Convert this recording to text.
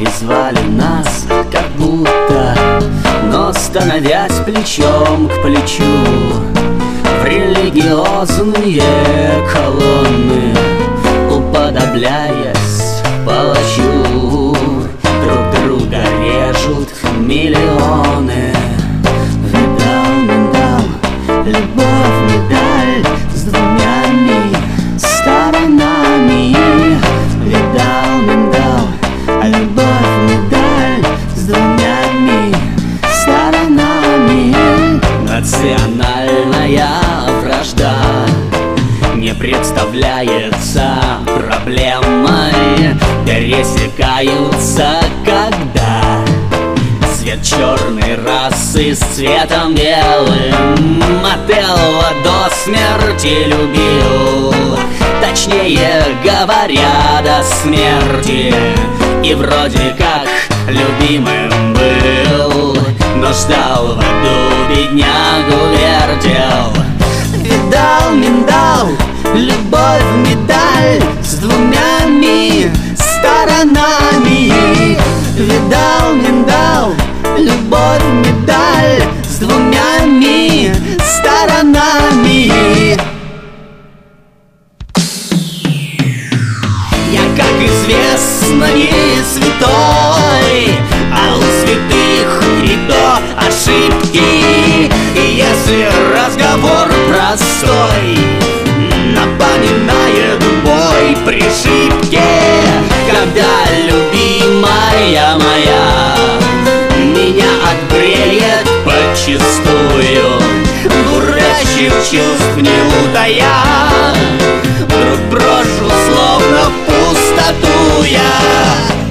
И звали нас как будто, но становясь плечом к плечу в религиозные колонны, уподобляясь палачу, друг друга режут миллионы. Видал, любовь, медаль с двумя сторонами. Видал, любовь, медаль с двумя сторонами. Национальная вражда не представляется проблемой. Пересекаются, когда цвет черной расы с цветом белым. Отелло до смерти любил, точнее говоря, до смерти. И вроде как любимым был, но ждал в аду, беднягу вертел. Видал, миндал, любовь, медаль с двумя сторонами. Видал, миндал, любовь, медаль с двумя сторонами. Я, как известно, не святой, а у святых и то ошибки. И если разговор простой напоминает бой при шибке, когда любимая моя меня отбреет подчистую, дурачьих чувств не утая, вдруг брошу словно в пустоту я.